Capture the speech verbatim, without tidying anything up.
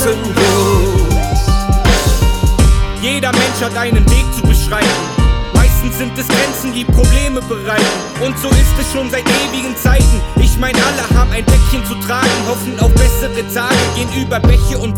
grenzenlos. Jeder Mensch hat einen Weg zu beschreiten. Meistens sind es Grenzen, die Probleme bereiten. Und so ist es schon seit ewigen Zeiten. Ich mein, alle haben ein Päckchen zu tragen, hoffen auf bessere Tage, gehen über Bäche und